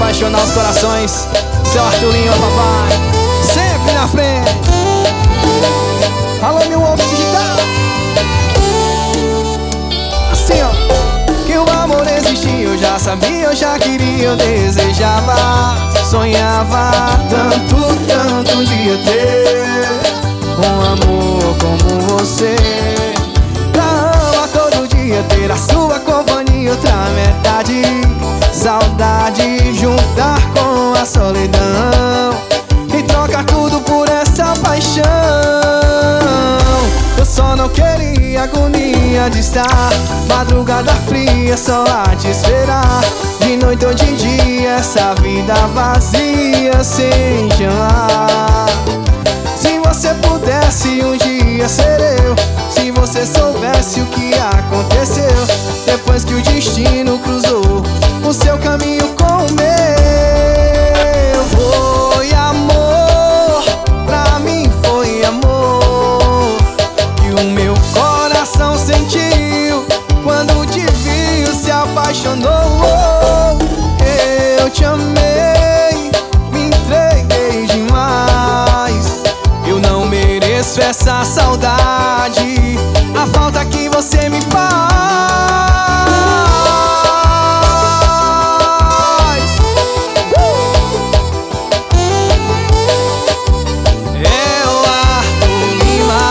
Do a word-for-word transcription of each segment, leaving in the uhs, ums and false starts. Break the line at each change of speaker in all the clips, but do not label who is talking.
apaixonar os corações. Seu Arturinho, papai, sempre na frente. Alô, meu ovo digital. Assim, ó. Que o amor existia, eu já sabia, eu já queria, eu desejava, sonhava tanto, tanto um dia ter um amor como você. Pra amar todo dia, ter a sua companhia, outra metade, saudade, juntar com a solidão e trocar tudo por essa paixão. Eu só não queria agonia de estar madrugada fria só a te esperar, de noite ou de dia, essa vida vazia sem te amar. Se você pudesse um dia ser eu, se você soubesse o que aconteceu depois que o destino cruzou o seu caminho com o meu. Foi amor, pra mim foi amor, que o meu coração sentiu quando te viu, se apaixonou. Eu te amei, me entreguei demais. Eu não mereço essa saudade, a falta que você me faz. Eu, Arthur Lima,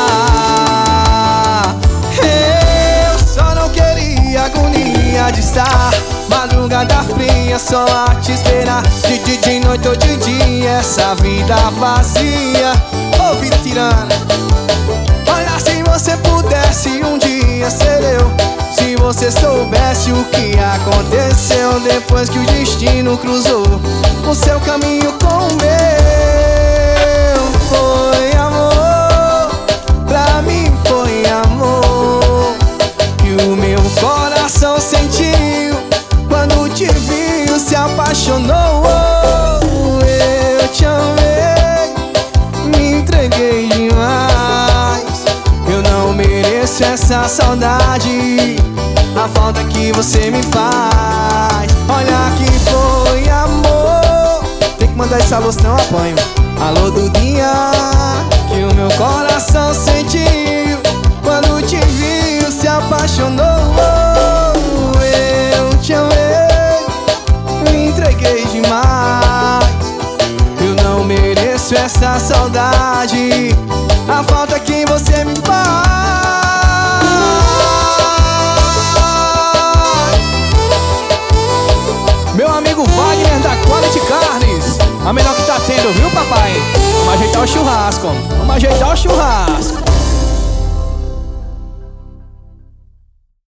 eu só não queria agonia de estar madrugada fria só a te esperar, de dia, de noite ou de dia, essa vida vazia. Ô, vida tirana, olha, se você pudesse um dia ser eu, se você soubesse o que aconteceu depois que o destino cruzou o seu caminho com o meu. Foi amor, pra mim foi amor, que o meu coração sentiu quando te viu, se apaixonou. Eu te amei, me entreguei demais. Eu não mereço essa saudade, a falta que você me faz. Olha que foi amor. Tem que mandar esse alô, senão eu apanho. Alô, Dudinha, que o meu coração sentiu quando te viu, se apaixonou. Eu te amei, me entreguei demais. Eu não mereço essa saudade, a falta que você me faz. Meu amigo Wagner da Quality Carnes, a melhor que tá tendo, viu, papai? Vamos ajeitar o churrasco, vamos ajeitar o churrasco.